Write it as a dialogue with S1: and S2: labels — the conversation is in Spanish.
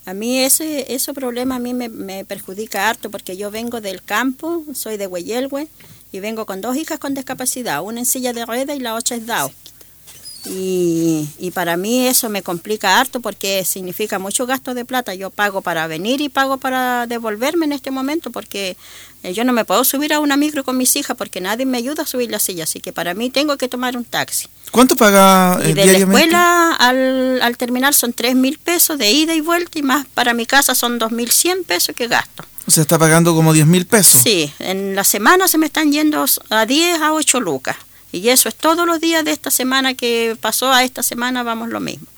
S1: A mí ese problema a mí me perjudica harto porque yo vengo del campo, soy de Hueyelhue y vengo con 2 hijas con discapacidad, una en silla de ruedas y la otra es DAO. Y para mí eso me complica harto porque significa mucho gasto de plata. Yo pago para venir y pago para devolverme en este momento porque yo no me puedo subir a una micro con mis hijas porque nadie me ayuda a subir la silla, así que para mí tengo que tomar un taxi.
S2: ¿Cuánto paga
S1: y de
S2: diariamente?
S1: la escuela al terminar son 3.000 pesos de ida y vuelta y más para mi casa son 2.100 pesos que gasto.
S2: O sea, está pagando como 10.000 pesos.
S1: Sí, en la semana se me están yendo a 10 a 8 lucas. Y eso es todos los días de esta semana que pasó a esta semana, vamos lo mismo.